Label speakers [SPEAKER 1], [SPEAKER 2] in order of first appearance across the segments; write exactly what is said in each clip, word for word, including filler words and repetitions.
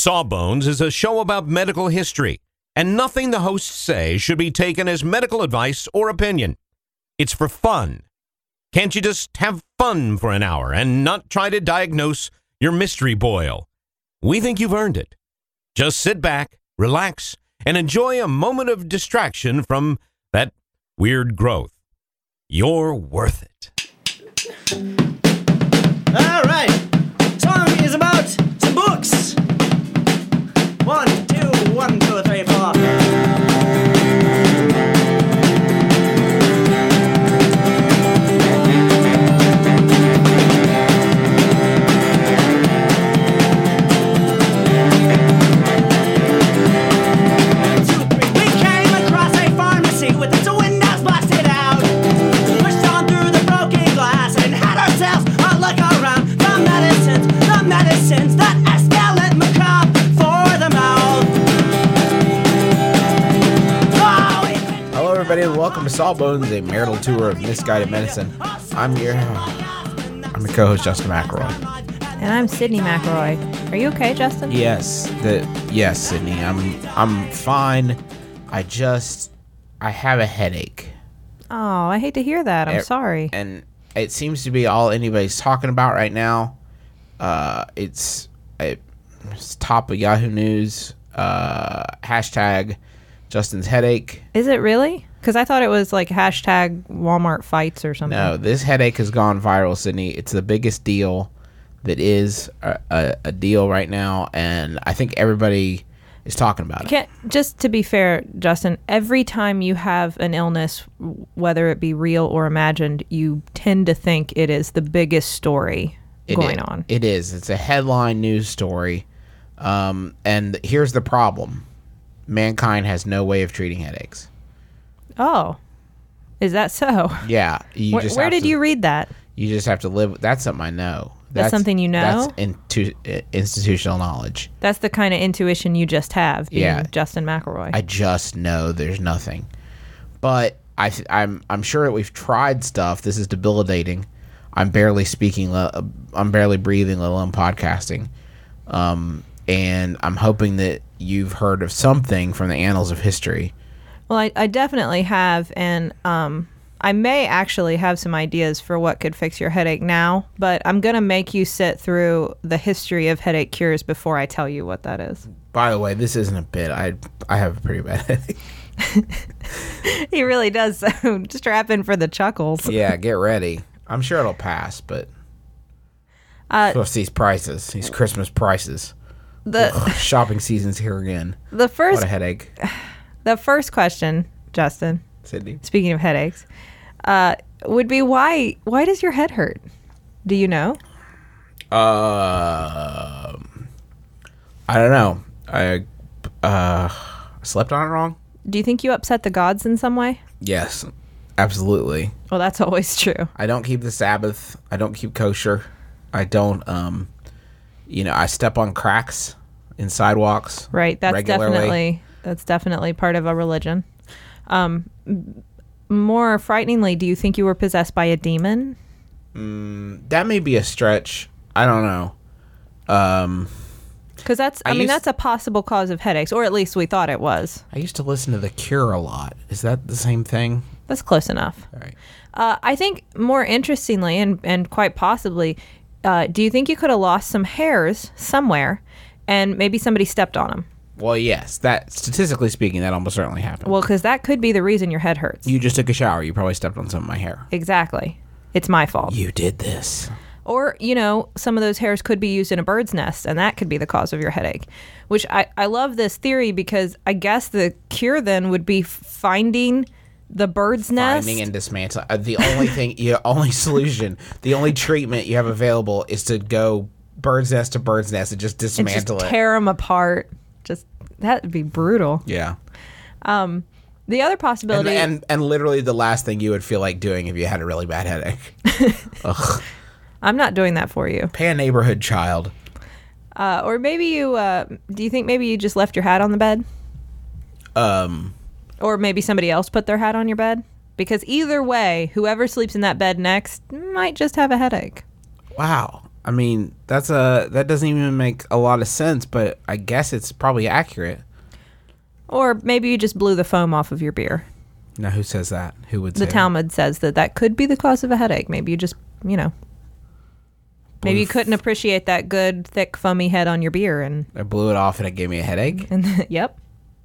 [SPEAKER 1] Sawbones is a show about medical history, and nothing the hosts say should be taken as medical advice or opinion. It's for fun. Can't you just have fun for an hour and not try to diagnose your mystery boil? We think you've earned it. Just sit back, relax, and enjoy a moment of distraction from that weird growth. You're worth it.
[SPEAKER 2] All right. Song is about some books. One, two, one, two, three, four.
[SPEAKER 3] Welcome to Sawbones, a marital tour of misguided medicine. I'm your, I'm your co-host Justin McElroy.
[SPEAKER 4] And I'm Sydney McElroy. Are you okay, Justin?
[SPEAKER 3] Yes, the yes, Sydney. I'm I'm fine. I just I have a headache.
[SPEAKER 4] Oh, I hate to hear that. I'm
[SPEAKER 3] it,
[SPEAKER 4] sorry.
[SPEAKER 3] And it seems to be all anybody's talking about right now. Uh, it's it's top of Yahoo News. Uh, hashtag Justin's headache.
[SPEAKER 4] Is it really? Because I thought it was like hashtag Walmart fights or something.
[SPEAKER 3] No, this headache has gone viral, Sydney. It's the biggest deal that is a, a, a deal right now, and I think everybody is talking about it.
[SPEAKER 4] Can't, just to be fair, Justin, every time you have an illness, whether it be real or imagined, you tend to think it is the biggest story
[SPEAKER 3] it
[SPEAKER 4] going
[SPEAKER 3] is,
[SPEAKER 4] on.
[SPEAKER 3] It is. It's a headline news story, um, and here's the problem. Mankind has no way of treating headaches.
[SPEAKER 4] Oh, is that so?
[SPEAKER 3] Yeah. You
[SPEAKER 4] where
[SPEAKER 3] just
[SPEAKER 4] where
[SPEAKER 3] have
[SPEAKER 4] did
[SPEAKER 3] to,
[SPEAKER 4] you read that?
[SPEAKER 3] You just have to live. That's something I know.
[SPEAKER 4] That's, that's something you know?
[SPEAKER 3] That's into, uh, institutional knowledge.
[SPEAKER 4] That's the kind of intuition you just have, being
[SPEAKER 3] yeah.
[SPEAKER 4] Justin McElroy.
[SPEAKER 3] I just know there's nothing. But I, I'm I'm sure that we've tried stuff. This is debilitating. I'm barely speaking. I'm barely breathing, let alone podcasting. Um, and I'm hoping that you've heard of something from the annals of history.
[SPEAKER 4] Well, I, I definitely have, and um, I may actually have some ideas for what could fix your headache now, but I'm going to make you sit through the history of headache cures before I tell you what that is.
[SPEAKER 3] By the way, this isn't a bit. I I have a pretty bad headache.
[SPEAKER 4] He really does, so strap in for the chuckles.
[SPEAKER 3] Yeah, get ready. I'm sure it'll pass, but
[SPEAKER 4] uh,
[SPEAKER 3] plus these prices, these Christmas prices.
[SPEAKER 4] The
[SPEAKER 3] Ugh, shopping season's here again.
[SPEAKER 4] The first,
[SPEAKER 3] what a headache.
[SPEAKER 4] The first question, Justin,
[SPEAKER 3] Sydney.
[SPEAKER 4] Speaking of headaches, uh, would be why why does your head hurt? Do you know?
[SPEAKER 3] Uh, I don't know. I uh, slept on it wrong.
[SPEAKER 4] Do you think you upset the gods in some way?
[SPEAKER 3] Yes, absolutely.
[SPEAKER 4] Well, that's always true.
[SPEAKER 3] I don't keep the Sabbath. I don't keep kosher. I don't, um, you know, I step on cracks in sidewalks.
[SPEAKER 4] Right. That's
[SPEAKER 3] regularly.
[SPEAKER 4] definitely that's definitely part of a religion. Um, more frighteningly, do you think you were possessed by a demon?
[SPEAKER 3] Mm, that may be a stretch. I don't know. Um,
[SPEAKER 4] because that's, I, I mean,
[SPEAKER 3] used,
[SPEAKER 4] that's a possible cause of headaches, or at least we thought it was.
[SPEAKER 3] I used to listen to The Cure a lot. Is that the same thing?
[SPEAKER 4] That's close enough.
[SPEAKER 3] All right.
[SPEAKER 4] Uh, I think more interestingly, and, and quite possibly, uh, do you think you could have lost some hairs somewhere and maybe somebody stepped on them?
[SPEAKER 3] Well, yes. That statistically speaking, that almost certainly happened.
[SPEAKER 4] Well, because that could be the reason your head hurts.
[SPEAKER 3] You just took a shower. You probably stepped on some of my hair.
[SPEAKER 4] Exactly. It's my fault.
[SPEAKER 3] You did this.
[SPEAKER 4] Or, you know, some of those hairs could be used in a bird's nest, and that could be the cause of your headache. Which I, I love this theory because I guess the cure then would be finding the bird's nest.
[SPEAKER 3] Finding and dismantling. Uh, the only thing, the only solution, the only treatment you have available is to go bird's nest to bird's nest and just dismantle
[SPEAKER 4] and just
[SPEAKER 3] it.
[SPEAKER 4] tear them apart. Just, that would be brutal.
[SPEAKER 3] Yeah.
[SPEAKER 4] Um, the other possibility...
[SPEAKER 3] And, and, and literally the last thing you would feel like doing if you had a really bad headache. Ugh.
[SPEAKER 4] I'm not doing that for you.
[SPEAKER 3] Pay a neighborhood child.
[SPEAKER 4] Uh, or maybe you, uh, do you think maybe you just left your hat on the bed?
[SPEAKER 3] Um,
[SPEAKER 4] Or maybe somebody else put their hat on your bed? Because either way, whoever sleeps in that bed next might just have a headache.
[SPEAKER 3] Wow. I mean, that's a that doesn't even make a lot of sense, but I guess it's probably accurate.
[SPEAKER 4] Or maybe you just blew the foam off of your beer.
[SPEAKER 3] Now, who says that? Who would say
[SPEAKER 4] The
[SPEAKER 3] that?
[SPEAKER 4] Talmud says that that could be the cause of a headache. Maybe you just, you know, maybe
[SPEAKER 3] Blew
[SPEAKER 4] you couldn't appreciate that good, thick, foamy head on your beer. And,
[SPEAKER 3] I blew it off and it gave me a headache.
[SPEAKER 4] and yep.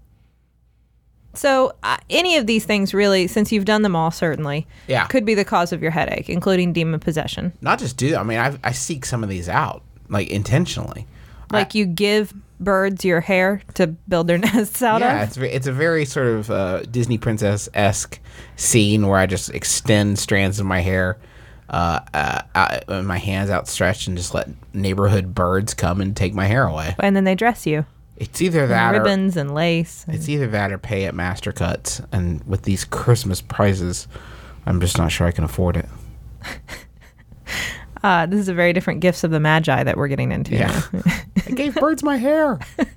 [SPEAKER 4] So uh, any of these things really, since you've done them all, certainly,
[SPEAKER 3] Yeah.
[SPEAKER 4] could be the cause of your headache, including demon possession.
[SPEAKER 3] Not just do that. I mean, I I seek some of these out, like, intentionally.
[SPEAKER 4] Like you give birds your hair to build their nests out
[SPEAKER 3] Yeah,
[SPEAKER 4] of.
[SPEAKER 3] it's, ve- it's a very sort of uh, Disney princess-esque scene where I just extend strands of my hair, uh, uh, out, uh, my hands outstretched, and just let neighborhood birds come and take my hair away.
[SPEAKER 4] And then they dress you.
[SPEAKER 3] It's either that or
[SPEAKER 4] Ribbons and lace.
[SPEAKER 3] it's either that or pay at Master Cuts, and with these Christmas prices, I'm just not sure I can afford it.
[SPEAKER 4] Uh, this is a very different Gifts of the Magi that we're getting into.
[SPEAKER 3] Yeah, I gave birds my hair.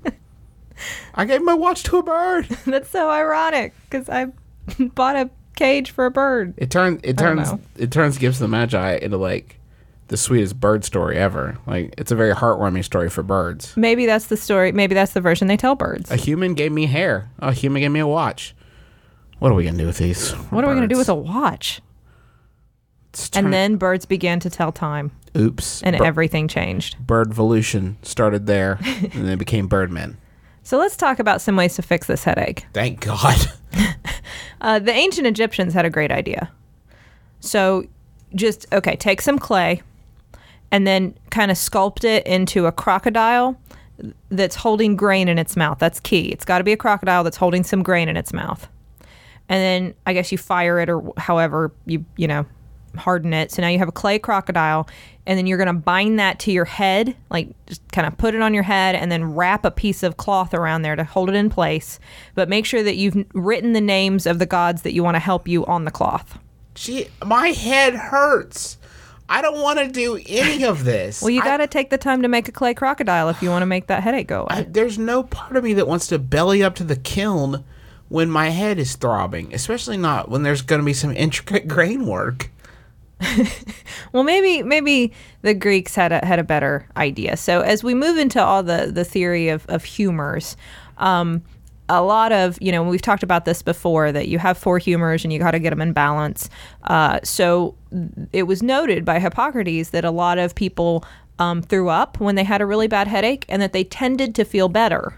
[SPEAKER 3] I gave my watch to a bird.
[SPEAKER 4] That's so ironic because I bought a cage for a bird.
[SPEAKER 3] It turns it
[SPEAKER 4] I don't
[SPEAKER 3] turns
[SPEAKER 4] know.
[SPEAKER 3] it turns Gifts of the Magi into like the sweetest bird story ever. Like, it's a very heartwarming story for birds.
[SPEAKER 4] Maybe that's the story. Maybe that's the version they tell birds.
[SPEAKER 3] A human gave me hair. A human gave me a watch. What are we gonna do with these?
[SPEAKER 4] What are we going to do with a watch? And then birds began to tell time,
[SPEAKER 3] oops,
[SPEAKER 4] and
[SPEAKER 3] Bir-
[SPEAKER 4] everything changed.
[SPEAKER 3] birdvolution started there, and they became birdmen.
[SPEAKER 4] So let's talk about some ways to fix this headache.
[SPEAKER 3] Thank God.
[SPEAKER 4] Uh, the ancient Egyptians had a great idea. So just, okay, take some clay and then kind of sculpt it into a crocodile that's holding grain in its mouth. That's key. It's got to be a crocodile that's holding some grain in its mouth. And then I guess you fire it or however you, you know, harden it. So now you have a clay crocodile, and then you're going to bind that to your head, like just kind of put it on your head and then wrap a piece of cloth around there to hold it in place. But make sure that you've written the names of the gods that you want to help you on the cloth.
[SPEAKER 3] Gee, my head hurts. I don't want to do any of this.
[SPEAKER 4] Well, you
[SPEAKER 3] I-
[SPEAKER 4] got to take the time to make a clay crocodile if you want to make that headache go away.
[SPEAKER 3] I, there's no part of me that wants to belly up to the kiln when my head is throbbing, especially not when there's going to be some intricate grain work.
[SPEAKER 4] Well, maybe maybe the Greeks had a had a better idea. So as we move into all the the theory of of humors, um, a lot of, you know, we've talked about this before, that you have four humors and you got to get them in balance. Uh, so it was noted by Hippocrates that a lot of people um, threw up when they had a really bad headache, and that they tended to feel better.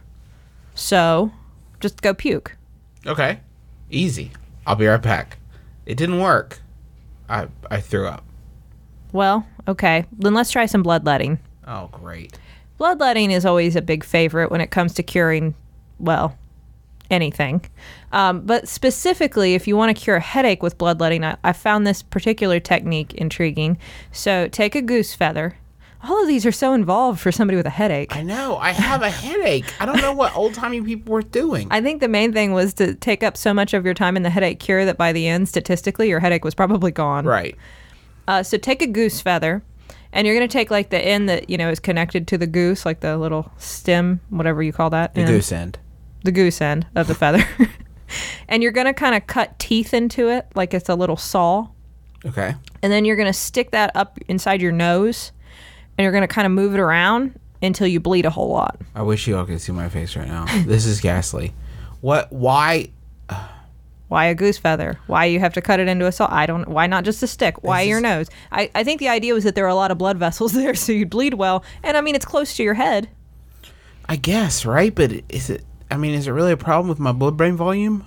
[SPEAKER 4] So just go puke.
[SPEAKER 3] Okay. Easy. I'll be right back. It didn't work. I I threw up.
[SPEAKER 4] Well, okay, then let's try some bloodletting.
[SPEAKER 3] Oh, great.
[SPEAKER 4] Bloodletting is always a big favorite when it comes to curing, well, anything. Um, but specifically, if you want to cure a headache with bloodletting, I, I found this particular technique intriguing. So take a goose feather. All of these are so involved for somebody with a headache.
[SPEAKER 3] I know. I have a headache. I don't know what old-timey people were doing.
[SPEAKER 4] I think the main thing was to take up so much of your time in the headache cure that by the end, statistically, your headache was probably gone.
[SPEAKER 3] Right.
[SPEAKER 4] Uh, so take a goose feather, and you're going to take like the end that, you know, is connected to the goose, like the little stem, whatever you call that.
[SPEAKER 3] The
[SPEAKER 4] end.
[SPEAKER 3] goose end.
[SPEAKER 4] The goose end of the feather. And you're going to kind of cut teeth into it like it's a little saw.
[SPEAKER 3] Okay.
[SPEAKER 4] And then you're going to stick that up inside your nose, and you're going to kind of move it around until you bleed a whole lot.
[SPEAKER 3] I wish you all could see my face right now. This is ghastly. What? Why?
[SPEAKER 4] Why a goose feather? Why you have to cut it into a saw? I don't. Why not just a stick? Why
[SPEAKER 3] This
[SPEAKER 4] your
[SPEAKER 3] is-
[SPEAKER 4] nose? I, I think the idea was that there are a lot of blood vessels there, so you'd bleed well. And I mean, it's close to your head.
[SPEAKER 3] I guess, right? But is it? I mean, is it really a problem with my blood-brain volume?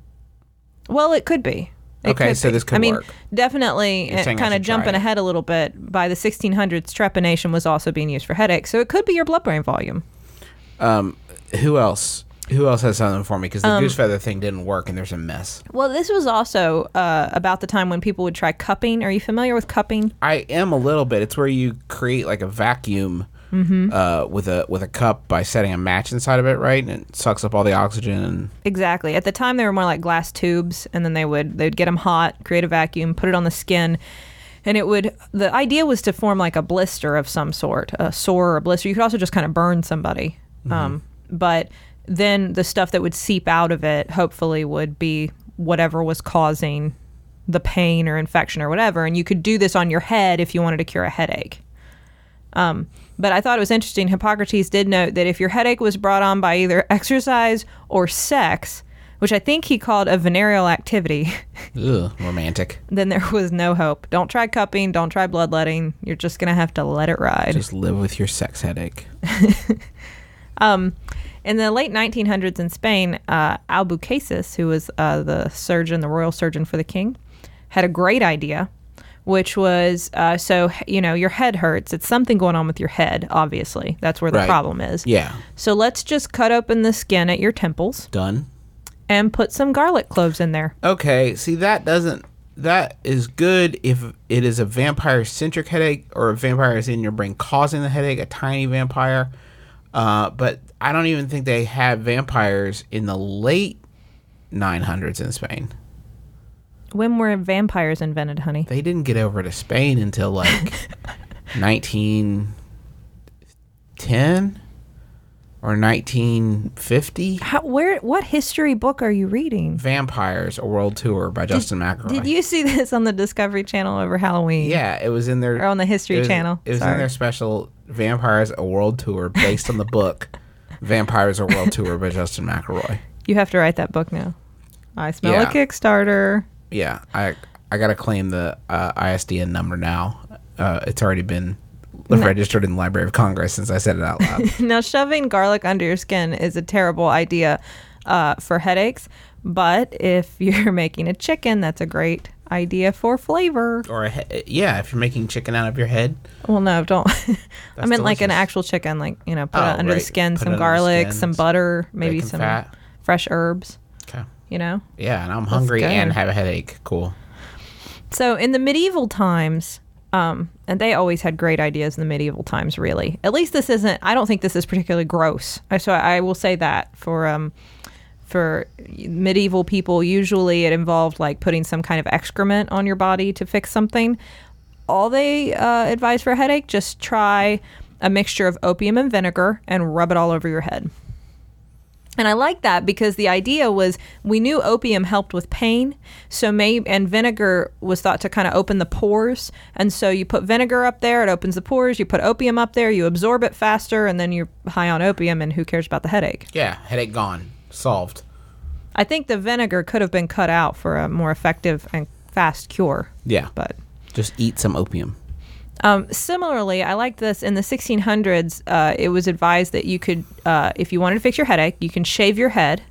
[SPEAKER 4] Well, it could be. It
[SPEAKER 3] Okay,
[SPEAKER 4] could
[SPEAKER 3] so
[SPEAKER 4] be.
[SPEAKER 3] this could
[SPEAKER 4] I mean,
[SPEAKER 3] work.
[SPEAKER 4] definitely,
[SPEAKER 3] You're saying I
[SPEAKER 4] kind of
[SPEAKER 3] should try
[SPEAKER 4] jumping
[SPEAKER 3] it.
[SPEAKER 4] ahead a little bit. By the sixteen hundreds, trepanation was also being used for headaches, so it could be your blood-brain volume.
[SPEAKER 3] Um, who else? Who else has something for me? Because the
[SPEAKER 4] Um,
[SPEAKER 3] goose feather thing didn't work, and there's a mess.
[SPEAKER 4] Well, this was also uh, about the time when people would try cupping. Are you familiar with cupping?
[SPEAKER 3] I am a little bit. It's where you create like a vacuum
[SPEAKER 4] Mm-hmm.
[SPEAKER 3] uh, with a with a cup by setting a match inside of it, right? And it sucks up all the oxygen. And
[SPEAKER 4] Exactly. At the time, they were more like glass tubes, and then they would they'd get them hot, create a vacuum, put it on the skin, and it would. The idea was to form like a blister of some sort, a sore or a blister. You could also just kind of burn somebody, um, but then the stuff that would seep out of it, hopefully, would be whatever was causing the pain or infection or whatever. And you could do this on your head if you wanted to cure a headache. Um, but I thought it was interesting. Hippocrates did note that if your headache was brought on by either exercise or sex, which I think he called a venereal activity,
[SPEAKER 3] Ugh, romantic.
[SPEAKER 4] then there was no hope. Don't try cupping. Don't try bloodletting. You're just going to have to let it ride.
[SPEAKER 3] Just live with your sex headache.
[SPEAKER 4] Um, in the late nineteen hundreds in Spain, uh, Albucasis, who was uh, the surgeon, the royal surgeon for the king, had a great idea, which was, uh, so, you know, your head hurts. It's something going on with your head, obviously. That's where the
[SPEAKER 3] Right.
[SPEAKER 4] problem is.
[SPEAKER 3] Yeah.
[SPEAKER 4] So let's just cut open the skin at your temples
[SPEAKER 3] Done.
[SPEAKER 4] and put some garlic cloves in there.
[SPEAKER 3] Okay, see, that doesn't... That is good if it is a vampire-centric headache or a vampire is in your brain causing the headache, a tiny vampire. Uh, but I don't even think they had vampires in the late nine hundreds in Spain.
[SPEAKER 4] When were vampires invented, honey?
[SPEAKER 3] They didn't get over to Spain until like nineteen ten or nineteen fifty.
[SPEAKER 4] How, where? What history book are you reading?
[SPEAKER 3] Vampires: A World Tour by Justin McElroy.
[SPEAKER 4] Did you see this on the Discovery Channel over Halloween?
[SPEAKER 3] Yeah, it was in their
[SPEAKER 4] Or on the History
[SPEAKER 3] it was,
[SPEAKER 4] Channel.
[SPEAKER 3] It was
[SPEAKER 4] Sorry.
[SPEAKER 3] in their special Vampires: A World Tour based on the book Vampires: A World Tour by Justin McElroy.
[SPEAKER 4] You have to write that book now. I smell
[SPEAKER 3] Yeah.
[SPEAKER 4] a Kickstarter.
[SPEAKER 3] Yeah, I I gotta claim the uh, I S D N number now. Uh, it's already been registered in the Library of Congress since I said it out loud.
[SPEAKER 4] Now, shoving garlic under your skin is a terrible idea uh, for headaches. But if you're making a chicken, that's a great idea for flavor.
[SPEAKER 3] Or a he- yeah, if you're making chicken out of your head.
[SPEAKER 4] Well, no, don't. I meant like an
[SPEAKER 3] delicious.
[SPEAKER 4] actual chicken, like, you know, put
[SPEAKER 3] Oh,
[SPEAKER 4] it under
[SPEAKER 3] right.
[SPEAKER 4] the skin,
[SPEAKER 3] Put it
[SPEAKER 4] some
[SPEAKER 3] under the
[SPEAKER 4] garlic,
[SPEAKER 3] skin,
[SPEAKER 4] some butter, maybe
[SPEAKER 3] bacon
[SPEAKER 4] some
[SPEAKER 3] fat.
[SPEAKER 4] fresh herbs,
[SPEAKER 3] Okay.
[SPEAKER 4] you know?
[SPEAKER 3] Yeah, and I'm hungry
[SPEAKER 4] good.
[SPEAKER 3] and have a headache. Cool.
[SPEAKER 4] So in the medieval times, um, and they always had great ideas in the medieval times, really. At least this isn't, I don't think this is particularly gross. I- So I will say that for um, for medieval people, usually it involved like putting some kind of excrement on your body to fix something. All they uh, advise for a headache, just try a mixture of opium and vinegar and rub it all over your head. And I like that because the idea was we knew opium helped with pain, so maybe and vinegar was thought to kind of open the pores. And so you put vinegar up there, it opens the pores. You put opium up there, you absorb it faster, and then you're high on opium. And who cares about the headache?
[SPEAKER 3] Yeah, headache gone. Solved.
[SPEAKER 4] I think the vinegar could have been cut out for a more effective and fast cure.
[SPEAKER 3] Yeah.
[SPEAKER 4] But
[SPEAKER 3] Just eat some opium.
[SPEAKER 4] Um, similarly, I like this. In the sixteen hundreds, uh, it was advised that you could, uh, if you wanted to fix your headache, you can shave your head.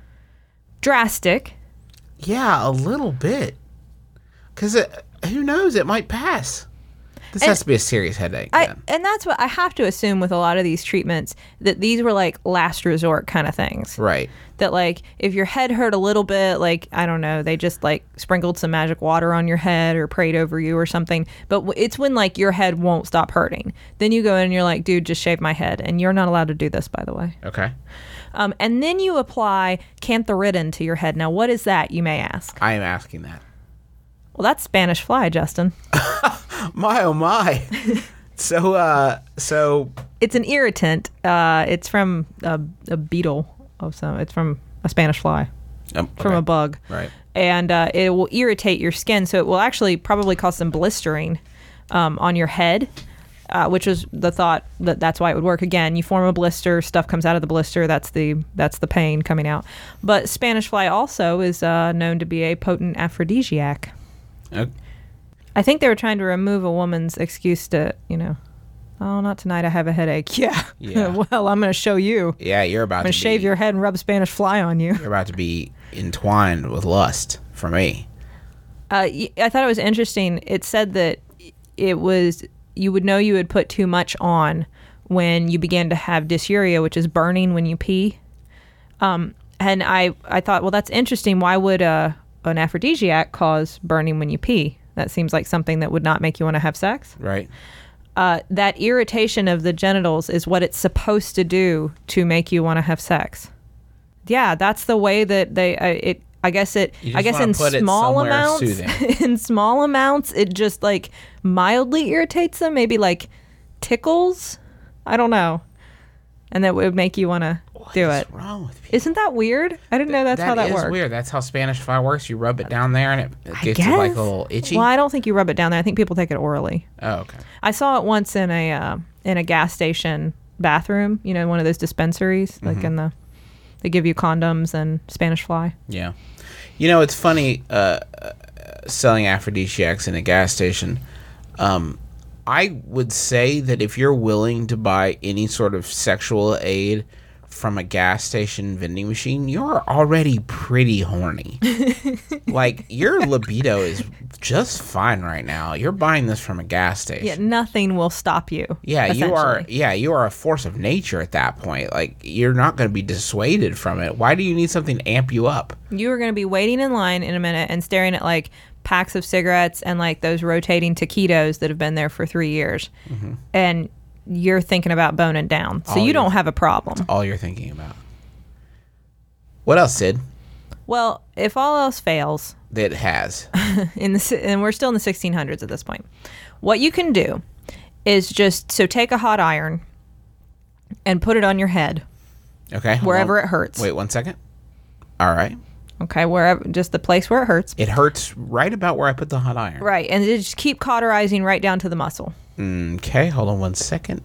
[SPEAKER 4] Drastic.
[SPEAKER 3] Yeah, a little bit. Because who knows? It might pass. This
[SPEAKER 4] And-
[SPEAKER 3] has to be a serious headache.
[SPEAKER 4] I,
[SPEAKER 3] then.
[SPEAKER 4] and that's what I have to assume with a lot of these treatments, that these were like last resort kind of things.
[SPEAKER 3] Right.
[SPEAKER 4] That like if your head hurt a little bit, like, I don't know, they just like sprinkled some magic water on your head or prayed over you or something. But w- it's when like your head won't stop hurting. Then you go in and you're like, dude, just shave my head. And you're not allowed to do this, by the way.
[SPEAKER 3] Okay.
[SPEAKER 4] Um, and then you apply cantharidin to your head. Now, what is that, you may ask?
[SPEAKER 3] I am asking that.
[SPEAKER 4] Well, that's Spanish fly, Justin.
[SPEAKER 3] My oh my. so uh so
[SPEAKER 4] It's an irritant. Uh, it's from a, a beetle of some. It's from a Spanish fly,
[SPEAKER 3] um,
[SPEAKER 4] from
[SPEAKER 3] okay.
[SPEAKER 4] a bug.
[SPEAKER 3] Right.
[SPEAKER 4] And uh, it will irritate your skin, so it will actually probably cause some blistering um, on your head, uh, which is the thought that that's why it would work. Again, you form a blister, stuff comes out of the blister. That's the that's the pain coming out. But Spanish fly also is uh, known to be a potent aphrodisiac.
[SPEAKER 3] Okay.
[SPEAKER 4] I think they were trying to remove a woman's excuse to, you know, oh, not tonight, I have a headache. Yeah.
[SPEAKER 3] Yeah.
[SPEAKER 4] Well, I'm going to show you.
[SPEAKER 3] Yeah, you're about
[SPEAKER 4] I'm going
[SPEAKER 3] to
[SPEAKER 4] to shave
[SPEAKER 3] be,
[SPEAKER 4] your head and rub Spanish fly on you.
[SPEAKER 3] You're about to be entwined with lust for me.
[SPEAKER 4] Uh, y- I thought it was interesting. It said that it was, you would know you had put too much on when you began to have dysuria, which is burning when you pee. Um, and I, I thought, well, that's interesting. Why would uh, an aphrodisiac cause burning when you pee? That seems like something that would not make you want to have sex.
[SPEAKER 3] Right.
[SPEAKER 4] Uh, that irritation of the genitals is what it's supposed to do to make you want to have sex. Yeah, that's the way that they. Uh, it. I guess it.
[SPEAKER 3] You
[SPEAKER 4] I
[SPEAKER 3] just
[SPEAKER 4] guess
[SPEAKER 3] wanna
[SPEAKER 4] in
[SPEAKER 3] put it
[SPEAKER 4] small
[SPEAKER 3] somewhere
[SPEAKER 4] amounts.
[SPEAKER 3] soothing.
[SPEAKER 4] In small amounts, it just like mildly irritates them. Maybe like tickles. I don't know. And that would make you want to do
[SPEAKER 3] What's
[SPEAKER 4] it.
[SPEAKER 3] wrong with people?
[SPEAKER 4] Isn't that weird? I didn't know that's how that
[SPEAKER 3] is
[SPEAKER 4] works.
[SPEAKER 3] weird. That's how Spanish fly works. You rub it down there and it, it
[SPEAKER 4] I
[SPEAKER 3] gets
[SPEAKER 4] guess.
[SPEAKER 3] you like a little itchy.
[SPEAKER 4] Well, I don't think you rub it down there. I think people take it orally.
[SPEAKER 3] Oh, okay.
[SPEAKER 4] I saw it once in a uh, in a gas station bathroom. You know, one of those dispensaries, like
[SPEAKER 3] Mm-hmm.
[SPEAKER 4] in the they give you condoms and Spanish fly.
[SPEAKER 3] Yeah. You know, it's funny uh, uh, selling aphrodisiacs in a gas station. Um, I would say that if you're willing to buy any sort of sexual aid from a gas station vending machine, you're already pretty horny. Like, your libido is just fine right now. You're buying this from a gas station.
[SPEAKER 4] Yeah, nothing will stop you.
[SPEAKER 3] Yeah, you are.
[SPEAKER 4] essentially.
[SPEAKER 3] Yeah, you are a force of nature at that point. Like, you're not going to be dissuaded from it. Why do you need something to amp you up?
[SPEAKER 4] You are going to be waiting in line in a minute and staring at like packs of cigarettes and like those rotating taquitos that have been there for three years,
[SPEAKER 3] Mm-hmm.
[SPEAKER 4] and you're thinking about boning down. So
[SPEAKER 3] All
[SPEAKER 4] you
[SPEAKER 3] you-
[SPEAKER 4] don't have a problem.
[SPEAKER 3] All you're thinking about. What else, Sid?
[SPEAKER 4] Well, if all else fails,
[SPEAKER 3] That has.
[SPEAKER 4] in the si- and we're still in the sixteen hundreds at this point, what you can do is just so take a hot iron and put it on your head
[SPEAKER 3] Okay. hold
[SPEAKER 4] wherever
[SPEAKER 3] on.
[SPEAKER 4] it hurts.
[SPEAKER 3] Wait one second. All right.
[SPEAKER 4] Okay, wherever, just the place where it hurts.
[SPEAKER 3] It hurts right about where I put the hot iron.
[SPEAKER 4] Right, and just keep cauterizing right down to the muscle.
[SPEAKER 3] Okay, hold on one second.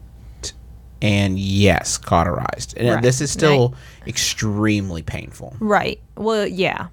[SPEAKER 3] And yes, cauterized. And
[SPEAKER 4] Right.
[SPEAKER 3] this is still extremely painful.
[SPEAKER 4] Right. Well, yeah.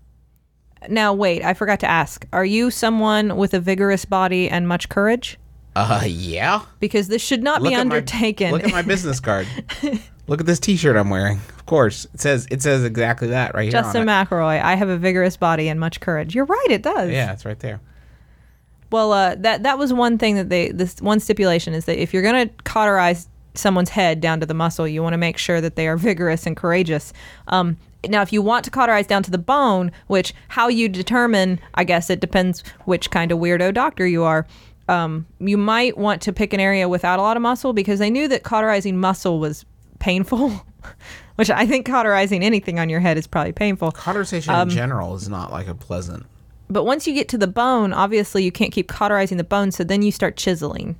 [SPEAKER 4] Now, wait, I forgot to ask. Are you someone with a vigorous body and much courage?
[SPEAKER 3] Uh, yeah.
[SPEAKER 4] Because this should not
[SPEAKER 3] Look
[SPEAKER 4] be
[SPEAKER 3] at my-
[SPEAKER 4] undertaken.
[SPEAKER 3] Look at my business card. Look at this T-shirt I'm wearing. Of course, it says it says exactly that right here.
[SPEAKER 4] Justin
[SPEAKER 3] on it.
[SPEAKER 4] McElroy, I have a vigorous body and much courage. You're right, it does.
[SPEAKER 3] Yeah, it's right there.
[SPEAKER 4] Well, uh, that that was one thing that they, this one stipulation is that if you're going to cauterize someone's head down to the muscle, you want to make sure that they are vigorous and courageous. Um, now, if you want to cauterize down to the bone, which how you determine, I guess it depends which kind of weirdo doctor you are. Um, you might want to pick an area without a lot of muscle because they knew that cauterizing muscle was painful, which I think cauterizing anything on your head is probably painful.
[SPEAKER 3] Cauterization
[SPEAKER 4] Um,
[SPEAKER 3] in general is not like a pleasant.
[SPEAKER 4] But once you get to the bone, obviously you can't keep cauterizing the bone, so then you start chiseling.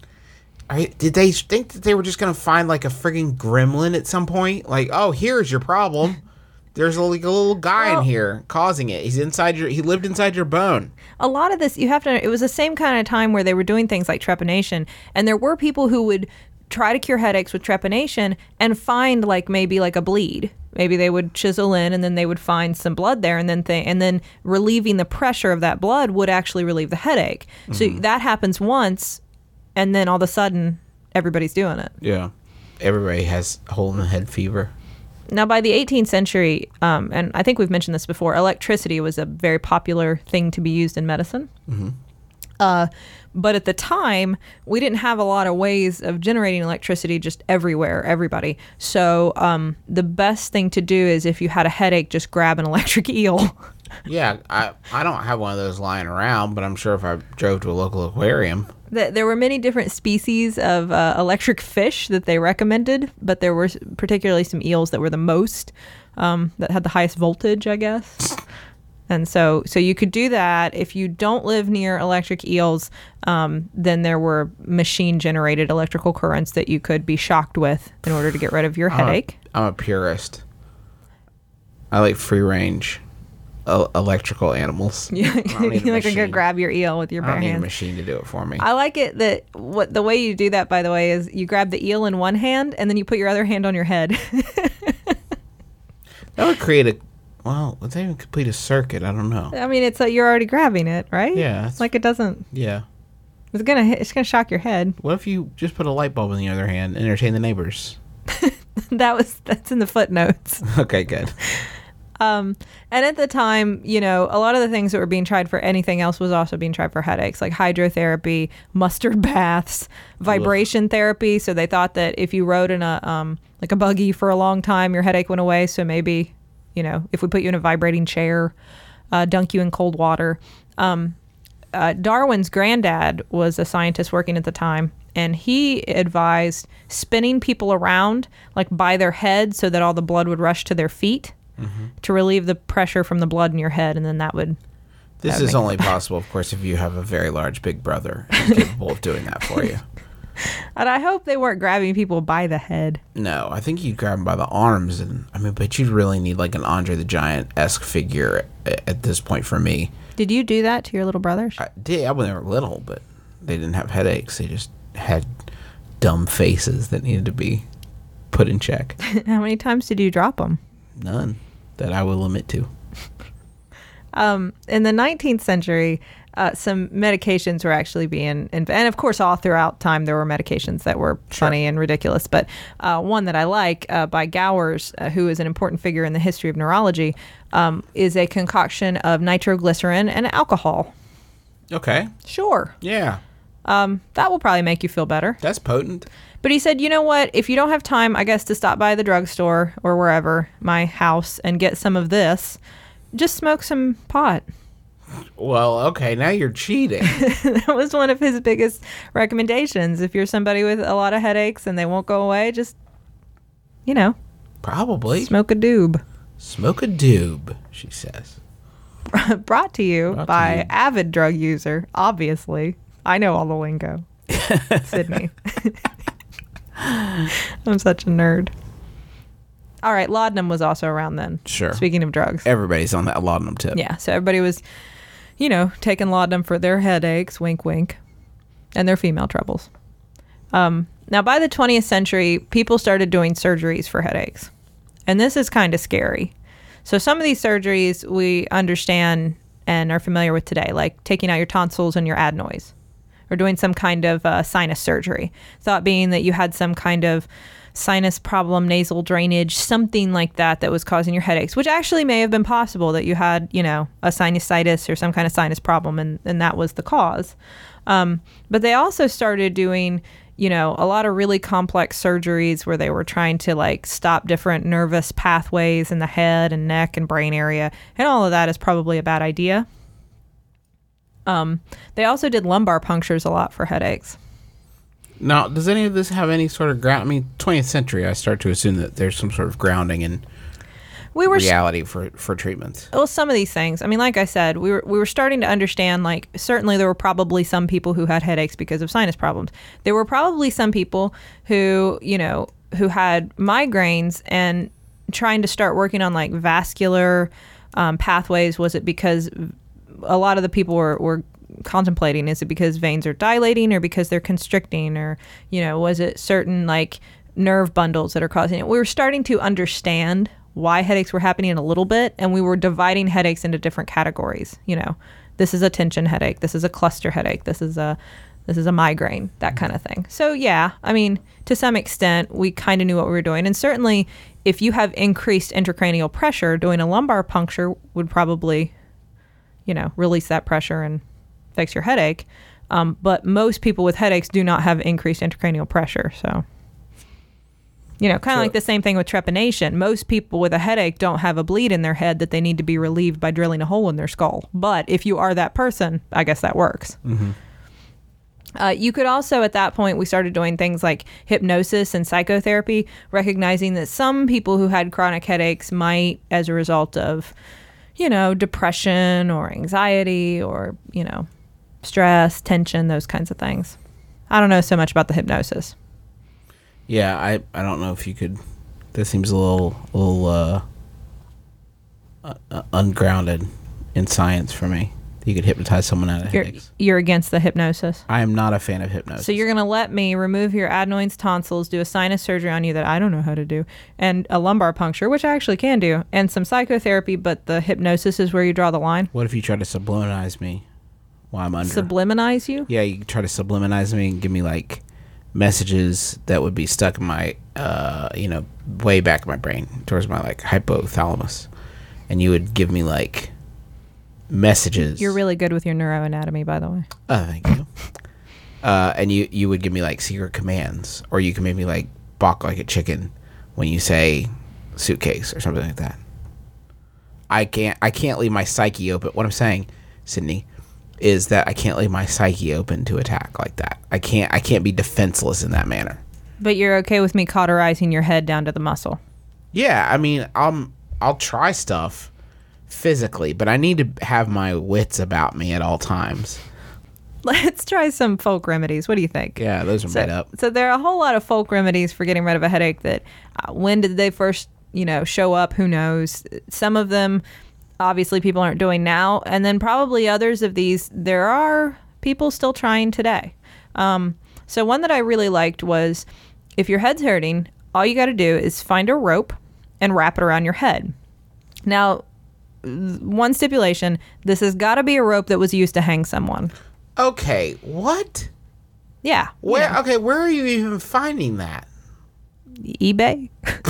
[SPEAKER 3] I, did they think that they were just gonna find like a friggin' gremlin at some point? Like, oh, here's your problem. There's a, like a little guy
[SPEAKER 4] Well-
[SPEAKER 3] in here causing it. He's inside your. He lived inside your bone.
[SPEAKER 4] A lot of this, you have to, it was the same kind of time where they were doing things like trepanation, and there were people who would try to cure headaches with trepanation and find like maybe like a bleed. Maybe they would chisel in and then they would find some blood there, and then th- and then relieving the pressure of that blood would actually relieve the headache. So that happens once, and then all of a sudden everybody's doing it.
[SPEAKER 3] Yeah. Everybody has hole in the head fever.
[SPEAKER 4] Now, by the eighteenth century, um, and I think we've mentioned this before, electricity was a very popular thing to be used in medicine. Uh, but at the time, we didn't have a lot of ways of generating electricity just everywhere, everybody. So um, the best thing to do is if you had a headache, just grab an electric eel.
[SPEAKER 3] Yeah, I I don't have one of those lying around, but I'm sure if I drove to a local aquarium.
[SPEAKER 4] Th- There were many different species of uh, electric fish that they recommended, but there were s- particularly some eels that were the most, um, that had the highest voltage, I guess. And so, so you could do that. If you don't live near electric eels, um, then there were machine-generated electrical currents that you could be shocked with in order to get rid of your
[SPEAKER 3] I'm a-
[SPEAKER 4] headache.
[SPEAKER 3] I'm a purist. I like free range uh, electrical animals.
[SPEAKER 4] Yeah,
[SPEAKER 3] I don't need a
[SPEAKER 4] you're not gonna go
[SPEAKER 3] machine.
[SPEAKER 4] grab your eel with your
[SPEAKER 3] I
[SPEAKER 4] bare
[SPEAKER 3] don't need a
[SPEAKER 4] hands.
[SPEAKER 3] machine to do it for me.
[SPEAKER 4] I like it that what the way you do that, by the way, is you grab the eel in one hand and then you put your other hand on your head.
[SPEAKER 3] That would create a. Well, would that even complete a circuit? I don't know.
[SPEAKER 4] I mean, it's like you're already grabbing it, right?
[SPEAKER 3] Yeah, that's-
[SPEAKER 4] It's like it doesn't.
[SPEAKER 3] Yeah.
[SPEAKER 4] It's gonna hit, it's gonna shock your head.
[SPEAKER 3] What if you just put a light bulb in the other hand and entertain the neighbors?
[SPEAKER 4] That was that's in the footnotes.
[SPEAKER 3] Okay, good.
[SPEAKER 4] Um, and at the time, you know, a lot of the things that were being tried for anything else was also being tried for headaches, like hydrotherapy, mustard baths, vibration therapy. So they thought that if you rode in a um, like a buggy for a long time, your headache went away. So maybe, you know, if we put you in a vibrating chair, uh, dunk you in cold water. Um, uh, Darwin's granddad was a scientist working at the time, and he advised spinning people around like by their head so that all the blood would rush to their feet. Mm-hmm. To relieve the pressure from the blood in your head, and then that would.
[SPEAKER 3] This
[SPEAKER 4] that would
[SPEAKER 3] is
[SPEAKER 4] make
[SPEAKER 3] only
[SPEAKER 4] it better.
[SPEAKER 3] possible, of course, if you have a very large big brother and capable of doing that for you.
[SPEAKER 4] And I hope they weren't grabbing people by the head.
[SPEAKER 3] No, I think you'd grab him by the arms, and I mean, but you'd really need like an Andre the Giant-esque figure at, at this point for me.
[SPEAKER 4] Did you do that to your little brothers?
[SPEAKER 3] I did. I when they were little, but they didn't have headaches. They just had dumb faces that needed to be put in check.
[SPEAKER 4] How many times did you drop them?
[SPEAKER 3] None that I will admit to.
[SPEAKER 4] Um, in the nineteenth century, uh, some medications were actually being, inv- and of course, all throughout time there were medications that were
[SPEAKER 3] Sure.
[SPEAKER 4] funny and ridiculous. But uh, one that I like uh, by Gowers, uh, who is an important figure in the history of neurology, um, is a concoction of nitroglycerin and alcohol.
[SPEAKER 3] Okay.
[SPEAKER 4] Sure,
[SPEAKER 3] Yeah,
[SPEAKER 4] um, that will probably make you feel better.
[SPEAKER 3] that's potent.
[SPEAKER 4] But he said, you know what? If you don't have time, I guess, to stop by the drugstore or wherever, my house, and get some of this, just smoke some pot.
[SPEAKER 3] Well, okay, now you're cheating.
[SPEAKER 4] That was one of his biggest recommendations. If you're somebody with a lot of headaches and they won't go away, just, you know,
[SPEAKER 3] Probably.
[SPEAKER 4] smoke a doob.
[SPEAKER 3] Smoke a doob, she says.
[SPEAKER 4] Brought to you
[SPEAKER 3] Brought to
[SPEAKER 4] by
[SPEAKER 3] you.
[SPEAKER 4] avid drug user, obviously. I know all the lingo. Sydney. I'm such a nerd. All right, laudanum was also around then.
[SPEAKER 3] Sure.
[SPEAKER 4] Speaking of drugs.
[SPEAKER 3] Everybody's on that laudanum tip.
[SPEAKER 4] Yeah, so everybody was, you know, taking laudanum for their headaches, wink, wink, and their female troubles. Um, now, by the twentieth century, people started doing surgeries for headaches. And this is kind of scary. So some of these surgeries we understand and are familiar with today, like taking out your tonsils and your adenoids, or doing some kind of uh, sinus surgery. Thought being that you had some kind of sinus problem, nasal drainage, something like that that was causing your headaches, which actually may have been possible, that you had, you know, a sinusitis or some kind of sinus problem, and, and that was the cause. Um, but they also started doing, you know, a lot of really complex surgeries where they were trying to like stop different nervous pathways in the head and neck and brain area. And all of that is probably a bad idea. Um, they also did lumbar punctures a lot for headaches.
[SPEAKER 3] Now, does any of this have any sort of ground? I mean, twentieth century, I start to assume that there's some sort of grounding in
[SPEAKER 4] We were
[SPEAKER 3] reality for, for treatments.
[SPEAKER 4] well, some of these things. I mean, like I said, we were we were starting to understand. Like, certainly there were probably some people who had headaches because of sinus problems. There were probably some people who, you know, who had migraines, and trying to start working on like vascular um, pathways. Was it because a lot of the people were were contemplating, is it because veins are dilating or because they're constricting, or, you know, was it certain like nerve bundles that are causing it? We were starting to understand why headaches were happening a little bit, and we were dividing headaches into different categories. You know, this is a tension headache, this is a cluster headache, this is a this is a migraine, that kind of thing. So yeah, I mean, to some extent we kind of knew what we were doing. And certainly if you have increased intracranial pressure, doing a lumbar puncture would probably, you know, release that pressure and fix your headache. Um, but most people with headaches do not have increased intracranial pressure. So, you know, kind of
[SPEAKER 3] Sure.
[SPEAKER 4] like the same thing with trepanation. Most people with a headache don't have a bleed in their head that they need to be relieved by drilling a hole in their skull. But if you are that person, I guess that works.
[SPEAKER 3] Mm-hmm.
[SPEAKER 4] Uh, you could also, at that point, we started doing things like hypnosis and psychotherapy, recognizing that some people who had chronic headaches might, as a result of, you know, depression or anxiety or, you know, stress, tension, those kinds of things. I don't know so much about the hypnosis.
[SPEAKER 3] Yeah, I, I don't know if you could. That seems a little a little uh, uh, ungrounded in science for me. You could hypnotize someone out of
[SPEAKER 4] You're,
[SPEAKER 3] headaches.
[SPEAKER 4] you're against the hypnosis.
[SPEAKER 3] I am not a fan of hypnosis.
[SPEAKER 4] So you're going to let me remove your adenoids, tonsils, do a sinus surgery on you that I don't know how to do, and a lumbar puncture, which I actually can do, and some psychotherapy, but the hypnosis is where you draw the line?
[SPEAKER 3] What if you try to subliminalize me while I'm under?
[SPEAKER 4] Subliminalize you?
[SPEAKER 3] Yeah, you try to subliminalize me and give me like messages that would be stuck in my, uh, you know, way back in my brain towards my like hypothalamus, and you would give me like messages.
[SPEAKER 4] You're really good with your neuroanatomy, by the way.
[SPEAKER 3] Oh, thank you. uh, and you you would give me like secret commands, or you can make me like balk like a chicken when you say suitcase or something like that. I can't I can't leave my psyche open. What I'm saying, Sydney, is that I can't leave my psyche open to attack like that. I can't I can't be defenseless in that manner.
[SPEAKER 4] But you're okay with me cauterizing your head down to the muscle?
[SPEAKER 3] Yeah, I mean, I'm I'll try stuff physically, but I need to have my wits about me at all times.
[SPEAKER 4] let's try some folk remedies. What do you think?
[SPEAKER 3] Yeah, those are
[SPEAKER 4] So,
[SPEAKER 3] made up.
[SPEAKER 4] so there are a whole lot of folk remedies for getting rid of a headache that uh, when did they first, you know, show up? Who knows? Some of them, obviously, people aren't doing now. And then probably others of these, there are people still trying today. Um, so one that I really liked was if your head's hurting, all you got to do is find a rope and wrap it around your head. Now, one stipulation, this has got to be a rope that was used to hang someone.
[SPEAKER 3] Okay, what?
[SPEAKER 4] Yeah. you
[SPEAKER 3] Where?
[SPEAKER 4] know,
[SPEAKER 3] Okay, where are you even finding that?
[SPEAKER 4] eBay?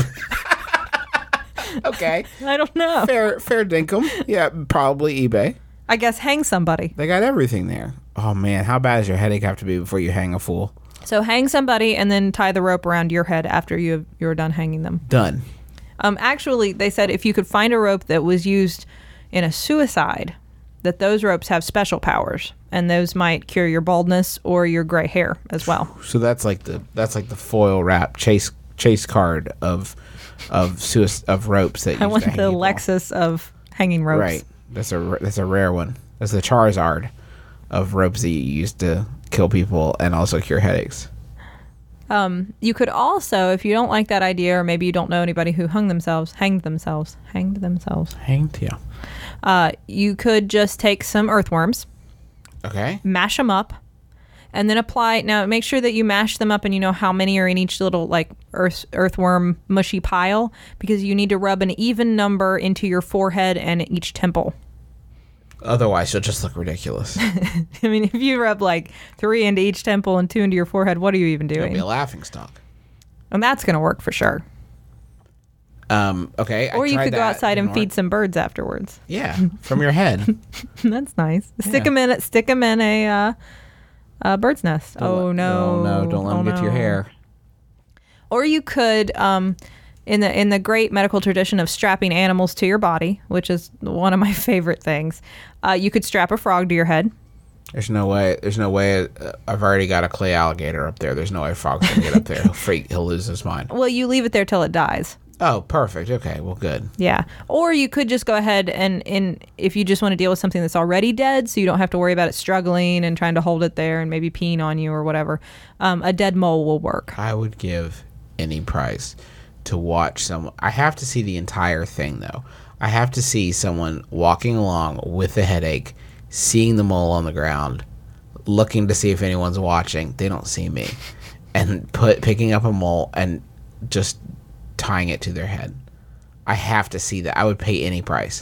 [SPEAKER 3] Okay,
[SPEAKER 4] I don't know.
[SPEAKER 3] fair, fair dinkum. Yeah, probably eBay.
[SPEAKER 4] I guess hang somebody.
[SPEAKER 3] They got everything there. Oh man, how bad does your headache have to be before you hang a fool?
[SPEAKER 4] So hang somebody and then tie the rope around your head after you you're done hanging them.
[SPEAKER 3] Done.
[SPEAKER 4] Um, actually, they said if you could find a rope that was used in a suicide, that those ropes have special powers, and those might cure your baldness or your gray hair as well.
[SPEAKER 3] So that's like the that's like the foil wrap chase chase card of of suic- of ropes that.
[SPEAKER 4] I
[SPEAKER 3] used
[SPEAKER 4] want
[SPEAKER 3] to
[SPEAKER 4] the
[SPEAKER 3] hang people.
[SPEAKER 4] Lexus of hanging ropes.
[SPEAKER 3] Right. That's a that's a rare one. That's the Charizard of ropes that you use to kill people and also cure headaches.
[SPEAKER 4] Um, you could also, if you don't like that idea, or maybe you don't know anybody who hung themselves, hanged themselves, hanged themselves.
[SPEAKER 3] Hanged, yeah.
[SPEAKER 4] Uh, you could just take some earthworms,
[SPEAKER 3] Okay.
[SPEAKER 4] mash them up, and then apply. Now, make sure that you mash them up and you know how many are in each little like earth earthworm mushy pile, because you need to rub an even number into your forehead and each temple.
[SPEAKER 3] Otherwise, you'll just look ridiculous.
[SPEAKER 4] I mean, if you rub like three into each temple and two into your forehead, what are you even
[SPEAKER 3] It'll
[SPEAKER 4] doing?
[SPEAKER 3] be a laughing stock.
[SPEAKER 4] And that's going to work for sure.
[SPEAKER 3] Um. Okay. I
[SPEAKER 4] Or you
[SPEAKER 3] tried
[SPEAKER 4] could go
[SPEAKER 3] that.
[SPEAKER 4] outside and
[SPEAKER 3] Didn't
[SPEAKER 4] feed
[SPEAKER 3] work.
[SPEAKER 4] some birds afterwards.
[SPEAKER 3] Yeah, from your head.
[SPEAKER 4] That's nice. Stick
[SPEAKER 3] Yeah.
[SPEAKER 4] them in it. Stick them in a uh, a bird's nest.
[SPEAKER 3] Don't
[SPEAKER 4] oh
[SPEAKER 3] let-
[SPEAKER 4] no!
[SPEAKER 3] Oh no! Don't let
[SPEAKER 4] Oh,
[SPEAKER 3] them get to your
[SPEAKER 4] no.
[SPEAKER 3] hair.
[SPEAKER 4] Or you could, um, in the in the great medical tradition of strapping animals to your body, which is one of my favorite things, uh, you could strap a frog to your head.
[SPEAKER 3] There's no way. There's no way. Uh, I've already got a clay alligator up there. There's no way Frog's gonna get up there. He'll freak. He'll lose his mind.
[SPEAKER 4] Well, you leave it there till it dies.
[SPEAKER 3] Oh, perfect. Okay. Well, good.
[SPEAKER 4] Yeah. Or you could just go ahead and, and if you just want to deal with something that's already dead, so you don't have to worry about it struggling and trying to hold it there and maybe peeing on you or whatever, um, a dead mole will work.
[SPEAKER 3] I would give any price to watch someone. I have to see the entire thing, though. I have to see someone walking along with a headache, seeing the mole on the ground, looking to see if anyone's watching. They don't see me, and put picking up a mole and just tying it to their head. I have to see that. I would pay any price.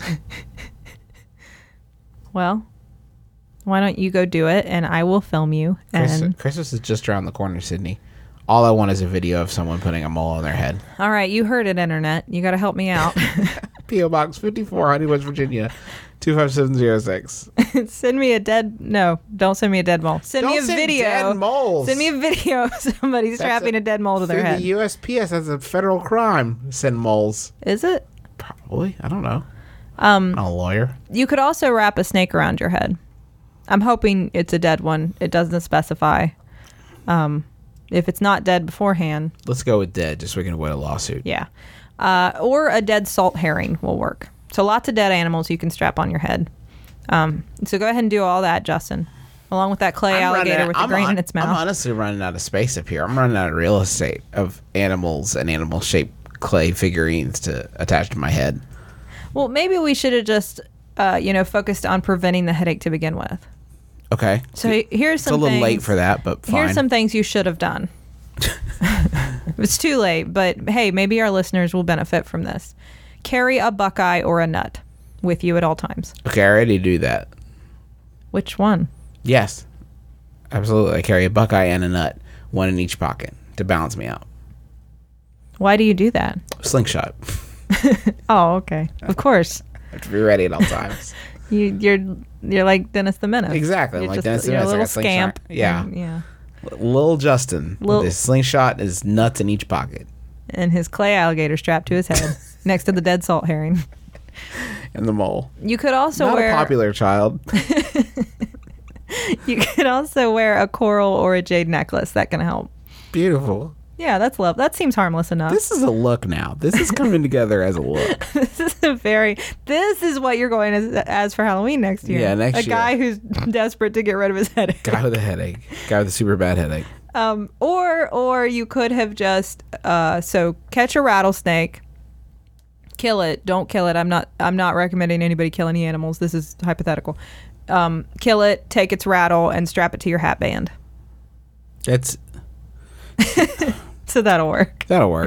[SPEAKER 4] Well, why don't you go do it and I will film you.
[SPEAKER 3] Christmas,
[SPEAKER 4] And
[SPEAKER 3] Christmas is just around the corner, Sydney. All I want is a video of someone putting a mole on their head.
[SPEAKER 4] all right, you heard it, internet. You got to help me out.
[SPEAKER 3] P O Box fifty-four, Honey, West Virginia, two five seven zero six.
[SPEAKER 4] Send me a dead. No, don't send me a dead mole. Send me a
[SPEAKER 3] Don't send
[SPEAKER 4] video.
[SPEAKER 3] dead moles.
[SPEAKER 4] Send me a video of somebody
[SPEAKER 3] That's
[SPEAKER 4] strapping a, dead mole to their
[SPEAKER 3] Through
[SPEAKER 4] head.
[SPEAKER 3] the U S P S, that's a federal crime. Send moles.
[SPEAKER 4] Is it?
[SPEAKER 3] Probably. I don't know.
[SPEAKER 4] Um,
[SPEAKER 3] I'm not a lawyer.
[SPEAKER 4] you could also wrap a snake around your head. I'm hoping it's a dead one. It doesn't specify. Um, if it's not dead beforehand,
[SPEAKER 3] Let's go with dead, just so we can avoid a lawsuit.
[SPEAKER 4] yeah. Uh, or a dead salt herring will work. So lots of dead animals you can strap on your head. Um, so go ahead and do all that, Justin, along with that clay
[SPEAKER 3] I'm running
[SPEAKER 4] alligator
[SPEAKER 3] out-
[SPEAKER 4] with the
[SPEAKER 3] I'm
[SPEAKER 4] grain
[SPEAKER 3] hon-
[SPEAKER 4] in its mouth.
[SPEAKER 3] I'm honestly running out of space up here. I'm running out of real estate of animals and animal-shaped clay figurines to attach to my head.
[SPEAKER 4] Well, maybe we should have just, uh, you know, focused on preventing the headache to begin with.
[SPEAKER 3] Okay.
[SPEAKER 4] So he- here's
[SPEAKER 3] It's a
[SPEAKER 4] some
[SPEAKER 3] little late
[SPEAKER 4] things-
[SPEAKER 3] for that, but fine.
[SPEAKER 4] Here's some things you should have done. It's too late, but hey, maybe our listeners will benefit from this. Carry a buckeye or a nut with you at all times.
[SPEAKER 3] Okay, I already do that.
[SPEAKER 4] Which one?
[SPEAKER 3] Yes. Absolutely. I carry a buckeye and a nut, one in each pocket, to balance me out.
[SPEAKER 4] Why do you do that?
[SPEAKER 3] Slingshot.
[SPEAKER 4] Oh, okay. Of course.
[SPEAKER 3] I have to be ready at all times.
[SPEAKER 4] You, you're you're like Dennis the Menace.
[SPEAKER 3] Exactly,
[SPEAKER 4] You're
[SPEAKER 3] like
[SPEAKER 4] just-
[SPEAKER 3] Dennis the
[SPEAKER 4] you're
[SPEAKER 3] Menace, I
[SPEAKER 4] a little
[SPEAKER 3] got slingshot.
[SPEAKER 4] scamp.
[SPEAKER 3] Yeah.
[SPEAKER 4] and- yeah.
[SPEAKER 3] Lil Justin,
[SPEAKER 4] Lil-
[SPEAKER 3] with his slingshot, his nuts in each pocket,
[SPEAKER 4] And his clay alligator strapped to his head next to the dead salt herring.
[SPEAKER 3] and the mole.
[SPEAKER 4] You could also
[SPEAKER 3] Not
[SPEAKER 4] wear
[SPEAKER 3] a popular child.
[SPEAKER 4] you could also wear a coral or a jade necklace. That can help.
[SPEAKER 3] Beautiful.
[SPEAKER 4] Yeah, that's love. That seems harmless enough.
[SPEAKER 3] This is a look now. This is coming together as a look.
[SPEAKER 4] This is a very. This is what you're going as as for Halloween next year.
[SPEAKER 3] Yeah, next
[SPEAKER 4] a
[SPEAKER 3] year.
[SPEAKER 4] A guy who's desperate to get rid of his headache.
[SPEAKER 3] Guy with a headache. Guy with a super bad headache.
[SPEAKER 4] Um, or or you could have just uh, so catch a rattlesnake, kill it. Don't kill it. I'm not. I'm not recommending anybody kill any animals. This is hypothetical. Um, kill it. Take its rattle and strap it to your hat band.
[SPEAKER 3] That's
[SPEAKER 4] So that'll work.
[SPEAKER 3] that'll work.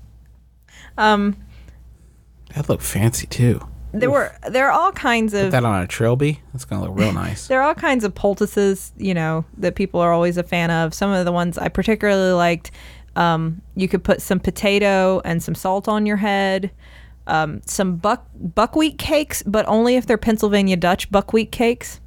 [SPEAKER 4] Um,
[SPEAKER 3] That look fancy too.
[SPEAKER 4] there
[SPEAKER 3] Oof.
[SPEAKER 4] were there are all kinds
[SPEAKER 3] Put
[SPEAKER 4] of
[SPEAKER 3] that on a trilby. That's gonna look real nice.
[SPEAKER 4] there are all kinds of poultices, you know, that people are always a fan of. Some of the ones I particularly liked. Um, you could put some potato and some salt on your head. Um, some buck buckwheat cakes, but only if they're Pennsylvania Dutch buckwheat cakes.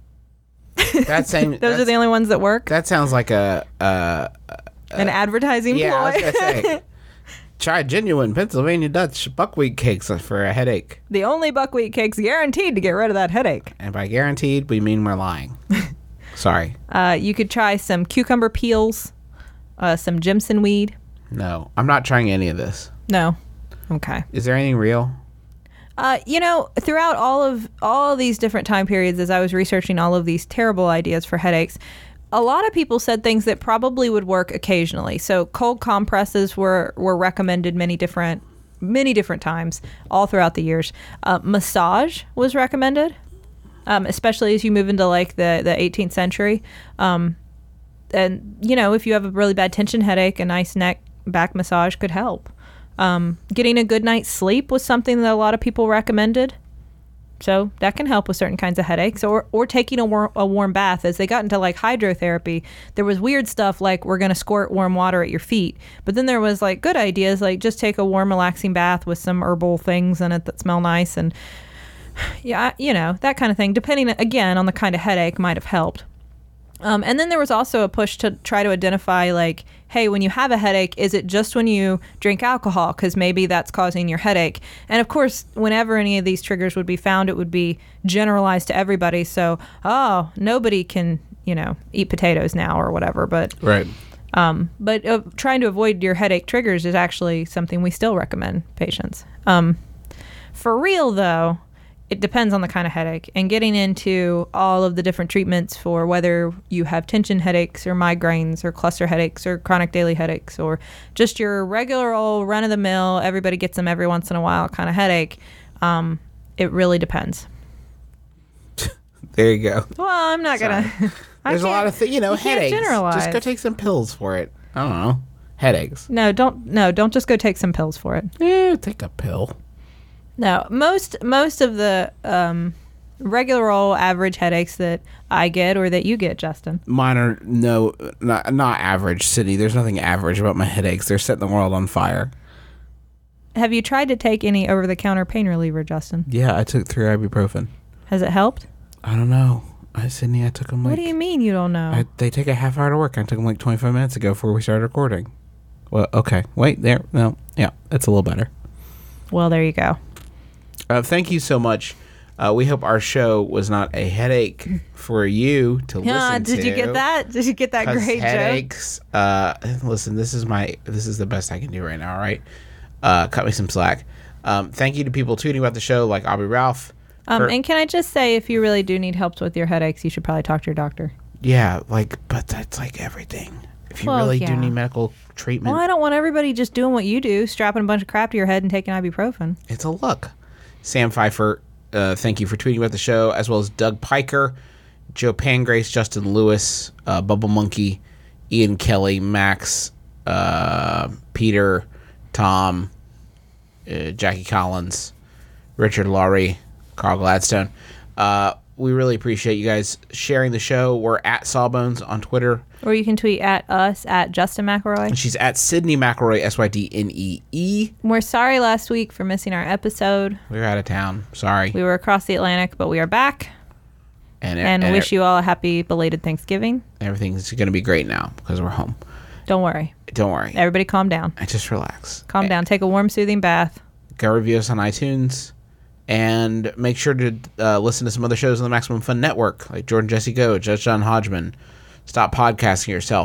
[SPEAKER 3] That same.
[SPEAKER 4] Those are the only ones that work.
[SPEAKER 3] That sounds like a. Uh,
[SPEAKER 4] An advertising
[SPEAKER 3] yeah, I was
[SPEAKER 4] ploy.
[SPEAKER 3] gonna say. Try genuine Pennsylvania Dutch buckwheat cakes for a headache.
[SPEAKER 4] The only buckwheat cakes guaranteed to get rid of that headache.
[SPEAKER 3] And by guaranteed, we mean we're lying. Sorry.
[SPEAKER 4] Uh, you could try some cucumber peels, uh, some Jimson weed.
[SPEAKER 3] No, I'm not trying any of this.
[SPEAKER 4] No. Okay.
[SPEAKER 3] Is there anything real?
[SPEAKER 4] Uh, you know, throughout all of all of these different time periods, as I was researching all of these terrible ideas for headaches, a lot of people said things that probably would work occasionally. So cold compresses were, were recommended many different many different times all throughout the years. Uh, massage was recommended, um, especially as you move into like the, the eighteenth century. Um, and, you know, if you have a really bad tension headache, a nice neck back massage could help. Um, getting a good night's sleep was something that a lot of people recommended. So that can help with certain kinds of headaches, or or taking a, war- a warm bath. As they got into like hydrotherapy, there was weird stuff like we're going to squirt warm water at your feet. But then there was like good ideas like just take a warm, relaxing bath with some herbal things in it that smell nice. And yeah, you know, that kind of thing, depending again on the kind of headache, might have helped. Um, and then there was also a push to try to identify, like, hey, when you have a headache, is it just when you drink alcohol? Because maybe that's causing your headache. And of course, whenever any of these triggers would be found, it would be generalized to everybody. So, oh, nobody can, you know, eat potatoes now or whatever. But
[SPEAKER 3] Right.
[SPEAKER 4] um, but uh, trying to avoid your headache triggers is actually something we still recommend patients. Um, for real, though, it depends on the kind of headache, and getting into all of the different treatments for whether you have tension headaches or migraines or cluster headaches or chronic daily headaches or just your regular old run-of-the-mill, everybody gets them every once in a while kind of headache. Um, it really depends.
[SPEAKER 3] There you go.
[SPEAKER 4] Well, I'm not going to...
[SPEAKER 3] There's a lot of things, you know,
[SPEAKER 4] you can't
[SPEAKER 3] headaches.
[SPEAKER 4] generalize.
[SPEAKER 3] Just go take some pills for it. I don't know. Headaches.
[SPEAKER 4] No, don't, no, don't just go take some pills for it.
[SPEAKER 3] Eh, take a pill.
[SPEAKER 4] No, most most of the um, regular old average headaches that I get or that you get, Justin.
[SPEAKER 3] Mine are no, not, not average, Sydney. There's nothing average about my headaches. They're setting the world on fire.
[SPEAKER 4] Have you tried to take any over-the-counter pain reliever, Justin?
[SPEAKER 3] Yeah, I took three ibuprofen.
[SPEAKER 4] Has it helped?
[SPEAKER 3] I don't know. I, Sydney, I took them like...
[SPEAKER 4] What do you mean you don't know?
[SPEAKER 3] I, they take a half hour to work. I took them like twenty-five minutes ago before we started recording. Well, okay. Wait, there. No. Yeah, it's a little better.
[SPEAKER 4] Well, there you go.
[SPEAKER 3] Uh, thank you so much. Uh, we hope our show was not a headache for you to
[SPEAKER 4] Yeah,
[SPEAKER 3] listen to.
[SPEAKER 4] did you get that? Did you get that
[SPEAKER 3] 'Cause
[SPEAKER 4] great joke?
[SPEAKER 3] headaches. Uh, listen, this is my this is the best I can do right now. All right, uh, cut me some slack. Um, thank you to people tweeting about the show, like Aubrey Ralph.
[SPEAKER 4] Um,
[SPEAKER 3] for-
[SPEAKER 4] and can I just say, if you really do need help with your headaches, you should probably talk to your doctor.
[SPEAKER 3] yeah, like, but that's like everything. If you
[SPEAKER 4] Well,
[SPEAKER 3] really
[SPEAKER 4] yeah.
[SPEAKER 3] do need medical treatment,
[SPEAKER 4] Well, I don't want everybody just doing what you do, strapping a bunch of crap to your head and taking ibuprofen.
[SPEAKER 3] it's a look. Sam Pfeiffer, uh, thank you for tweeting about the show, as well as Doug Piker, Joe Pangrace, Justin Lewis, uh, Bubble Monkey, Ian Kelly, Max, uh, Peter, Tom, uh, Jackie Collins, Richard Laurie, Carl Gladstone. Uh, we really appreciate you guys sharing the show. We're at Sawbones on Twitter.
[SPEAKER 4] Or you can tweet at us, at Justin McElroy.
[SPEAKER 3] And she's at Sydney McElroy, S Y D N E E.
[SPEAKER 4] We're sorry last week for missing our episode.
[SPEAKER 3] We were out of town. Sorry.
[SPEAKER 4] We were across the Atlantic, but we are back.
[SPEAKER 3] And,
[SPEAKER 4] And,
[SPEAKER 3] and
[SPEAKER 4] wish you all a happy belated Thanksgiving.
[SPEAKER 3] everything's going to be great now because we're home.
[SPEAKER 4] Don't worry.
[SPEAKER 3] Don't worry.
[SPEAKER 4] Everybody calm down.
[SPEAKER 3] I just relax.
[SPEAKER 4] Calm down. Take a warm, soothing bath.
[SPEAKER 3] Go review us on iTunes. And make sure to uh, listen to some other shows on the Maximum Fun Network, like Jordan Jesse Go, Judge John Hodgman. Stop podcasting yourself.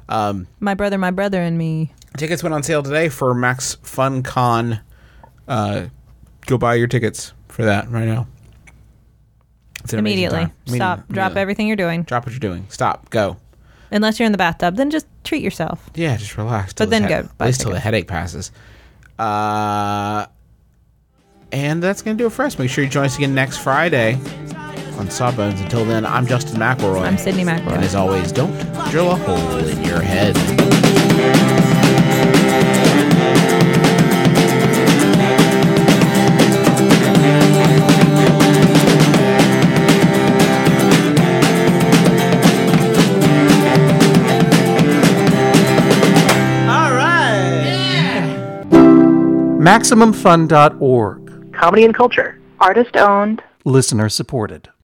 [SPEAKER 3] Um,
[SPEAKER 4] My brother, my brother, and me.
[SPEAKER 3] tickets went on sale today for Max Fun Con. Uh, go buy your tickets for that right now. It's an amazing
[SPEAKER 4] Immediately.
[SPEAKER 3] time. Immediately.
[SPEAKER 4] Stop. Drop
[SPEAKER 3] Immediately.
[SPEAKER 4] everything you're doing.
[SPEAKER 3] Drop what you're doing. Stop. Go.
[SPEAKER 4] Unless you're in the bathtub, then just treat yourself.
[SPEAKER 3] Yeah, just relax. till
[SPEAKER 4] But then
[SPEAKER 3] this
[SPEAKER 4] go
[SPEAKER 3] head-
[SPEAKER 4] buy
[SPEAKER 3] At least till the
[SPEAKER 4] tickets.
[SPEAKER 3] headache passes. Uh, and that's going to do it for us. Make sure you join us again next Friday on Sawbones. Until then, I'm Justin McElroy.
[SPEAKER 4] I'm Sydney McElroy.
[SPEAKER 3] And as always, don't drill a hole in your head.
[SPEAKER 2] All right.
[SPEAKER 5] Maximum Fun dot org.
[SPEAKER 6] Comedy and culture.
[SPEAKER 7] Artist owned.
[SPEAKER 5] Listener supported.